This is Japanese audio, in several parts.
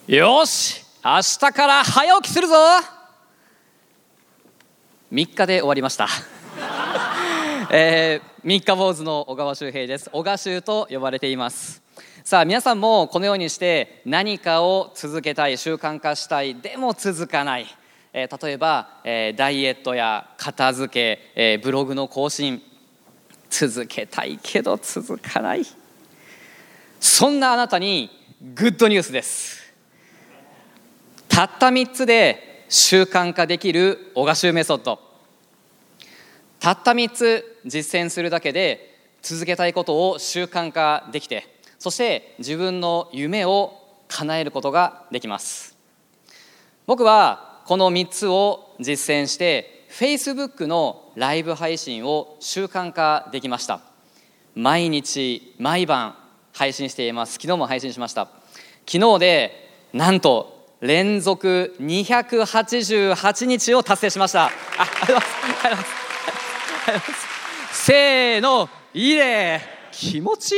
よし、明日から早起きするぞ。3日で終わりました三日坊主の小川修平です。小川修と呼ばれています。さあ、皆さんもこのようにして何かを続けたい、習慣化したい、でも続かない、例えば、ダイエットや片付け、ブログの更新、続けたいけど続かない、そんなあなたにグッドニュースです。たった3つで習慣化できる小川修メソッド。たった3つ実践するだけで続けたいことを習慣化できて、そして自分の夢を叶えることができます。僕はこの3つを実践して Facebook のライブ配信を習慣化できました。毎日毎晩配信しています。昨日も配信しました。昨日でなんと連続288日を達成しました。ありがとうございます。せーの、いいね、気持ちいい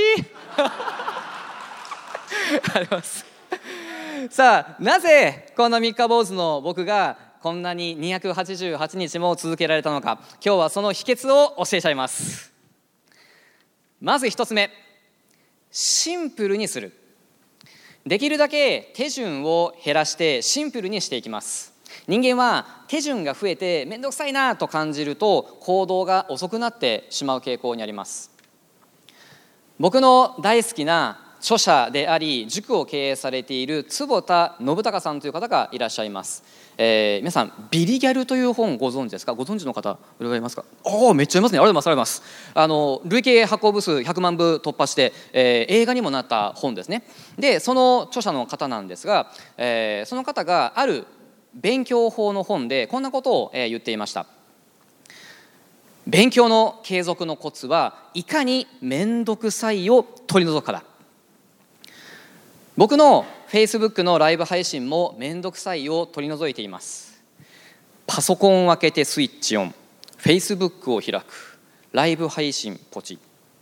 あります。さあ、なぜこんな三日坊主の僕がこんなに288日も続けられたのか、今日はその秘訣を教えちゃいます。まず一つ目、シンプルにする。できるだけ手順を減らしてシンプルにしていきます。人間は手順が増えてめんどくさいなと感じると行動が遅くなってしまう傾向にあります。僕の大好きな著者であり塾を経営されている坪田信孝さんという方がいらっしゃいます。皆さんビリギャルという本ご存知ですか？ご存知の方いますか？めっちゃいますね。ありがとうございます。累計発行部数100万部突破して、映画にもなった本ですね。でその著者の方なんですが、その方がある勉強法の本でこんなことを言っていました。勉強の継続のコツはいかに面倒くさいを取り除くかだ。僕の Facebook のライブ配信も面倒くさいを取り除いています。パソコンを開けてスイッチオン、 Facebook を開く、ライブ配信ポチ。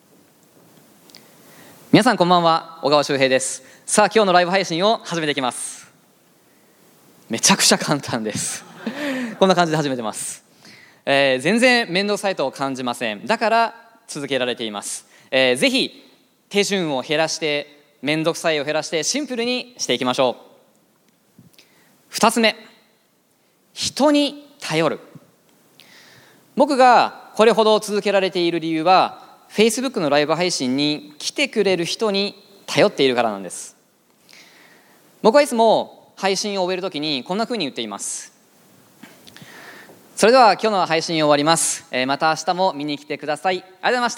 皆さんこんばんは、小川修平です。さあ、今日のライブ配信を始めていきます。めちゃくちゃ簡単ですこんな感じで始めてます。全然面倒くさいと感じません。だから続けられています。ぜひ手順を減らして、面倒くさいを減らしてシンプルにしていきましょう。2つ目、人に頼る。僕がこれほど続けられている理由は Facebook のライブ配信に来てくれる人に頼っているからなんです。僕はいつも配信を終えるときにこんな風に言っています。それでは今日の配信終わります。また明日も見に来てください。ありがとうございました。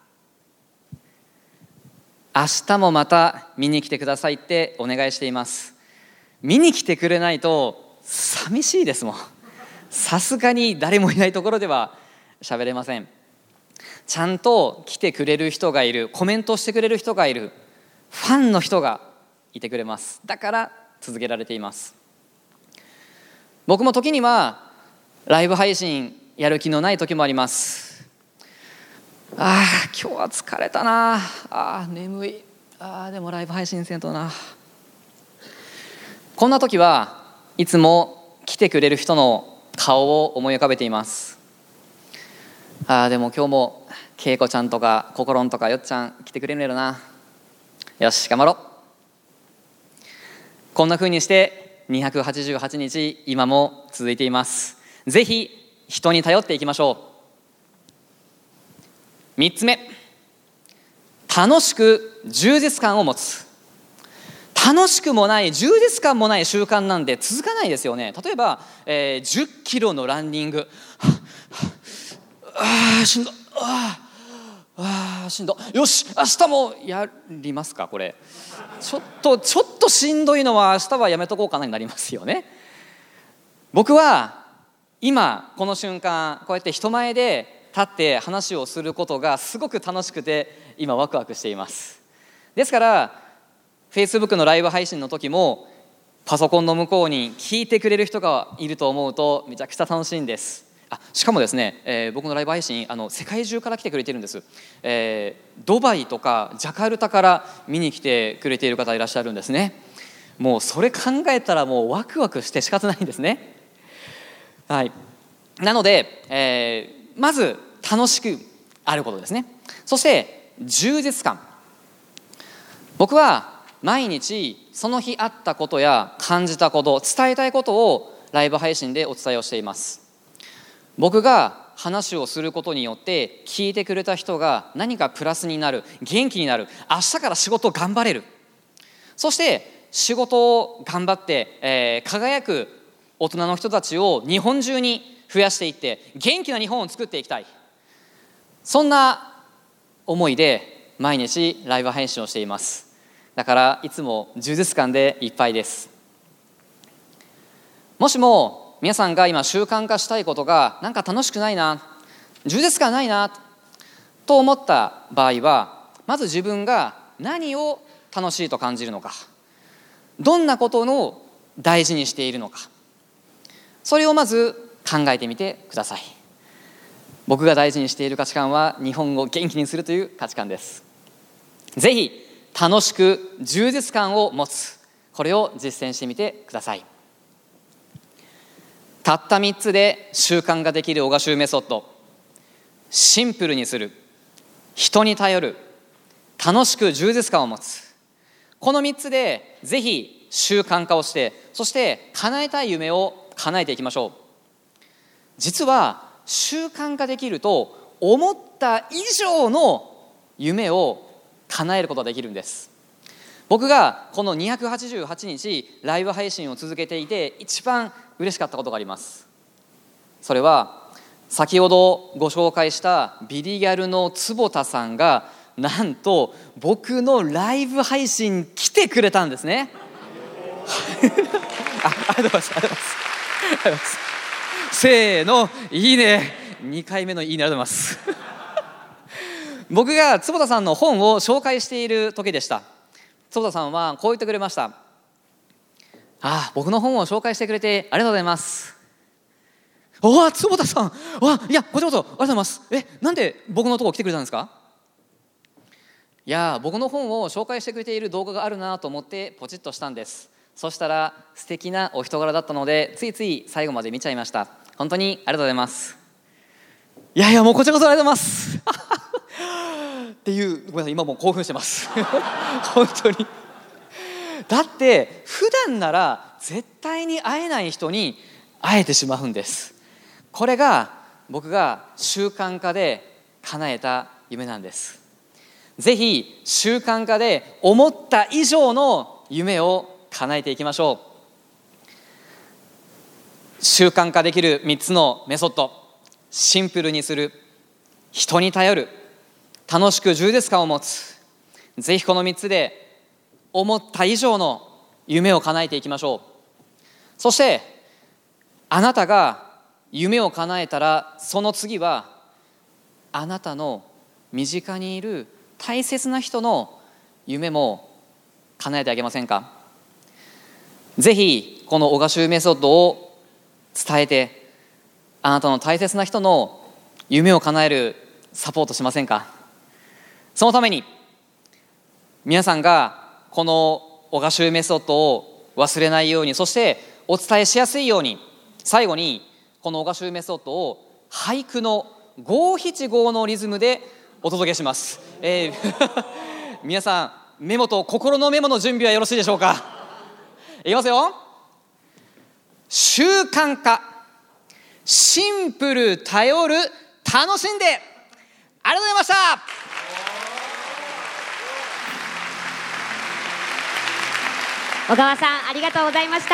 明日もまた見に来てくださいってお願いしています。見に来てくれないと寂しいですもん。さすがに誰もいないところでは喋れません。ちゃんと来てくれる人がいる、コメントしてくれる人がいる、ファンの人がいてくれます。だから続けられています。僕も時にはライブ配信やる気のない時もあります。今日は疲れたな、眠い、でもライブ配信せんとな。こんな時はいつも来てくれる人の顔を思い浮かべています。でも今日も恵子ちゃんとか心んとかよっちゃん来てくれるんやろな。よし頑張ろう。こんな風にして288日今も続いています。ぜひ人に頼っていきましょう。3つ目、楽しく充実感を持つ。楽しくもない、充実感もない習慣なんて続かないですよね。例えば、10キロのランニング、しんど、しんど、よし明日もやりますか。これちょっとしんどいのは明日はやめとこうかなになりますよね。僕は今この瞬間こうやって人前で立って話をすることがすごく楽しくて今ワクワクしています。ですから Facebook のライブ配信の時もパソコンの向こうに聞いてくれる人がいると思うとめちゃくちゃ楽しいんです。しかもですね、僕のライブ配信世界中から来てくれているんです。ドバイとかジャカルタから見に来てくれている方いらっしゃるんですね。 もうそれ考えたらもうワクワクして仕方ないんですね。はい、なので、まず楽しくあることですね。そして充実感。僕は毎日その日あったことや感じたこと、伝えたいことをライブ配信でお伝えをしています。僕が話をすることによって聞いてくれた人が何かプラスになる、元気になる、明日から仕事を頑張れる、そして仕事を頑張って、輝く大人の人たちを日本中に増やしていって元気な日本を作っていきたい、そんな思いで毎日ライブ配信をしています。だからいつも充実感でいっぱいです。もしも皆さんが今習慣化したいことがなんか楽しくないな、充実感ないなと思った場合は、まず自分が何を楽しいと感じるのか、どんなことを大事にしているのか、それをまず考えてみてください。僕が大事にしている価値観は日本を元気にするという価値観です。ぜひ楽しく充実感を持つ、これを実践してみてください。たった3つで習慣ができる小賀修メソッド。シンプルにする、人に頼る、楽しく充実感を持つ。この3つでぜひ習慣化をして、そして叶えたい夢を叶えていきましょう。実は習慣化できると思った以上の夢を叶えることができるんです。僕がこの288日ライブ配信を続けていて一番嬉しかったことがあります。それは先ほどご紹介したビリギャルの坪田さんがなんと僕のライブ配信来てくれたんですね。ありがとうございます。せーの、いいね。2回目のいいね、ありがとうございます。僕が坪田さんの本を紹介している時でした。坪田さんはこう言ってくれました。僕の本を紹介してくれてありがとうございます。坪田さん、いやこちらこそありがとうございます。なんで僕のとこ来てくれたんですか？いや僕の本を紹介してくれている動画があるなと思ってポチッとしたんです。そしたら素敵なお人柄だったのでついつい最後まで見ちゃいました。本当にありがとうございます。いやもうこちらこそありがとうございますっていう、ごめんなさい、今もう興奮してます本当に。だって普段なら絶対に会えない人に会えてしまうんです。これが僕が習慣化で叶えた夢なんです。ぜひ習慣化で思った以上の夢を叶えていきましょう。習慣化できる3つのメソッド。シンプルにする、人に頼る、楽しく充実感を持つ。ぜひこの3つで思った以上の夢を叶えていきましょう。そしてあなたが夢を叶えたら、その次はあなたの身近にいる大切な人の夢も叶えてあげませんか？ぜひこの小賀修メソッドを伝えて、あなたの大切な人の夢を叶えるサポートしませんか？そのために皆さんがこの小賀修メソッドを忘れないように、そしてお伝えしやすいように、最後にこの小賀修メソッドを俳句の五七五のリズムでお届けします。皆さんメモと心のメモの準備はよろしいでしょうか？いきますよ。習慣化、シンプル、頼る、楽しんで。ありがとうございました。 小川さん、ありがとうございました。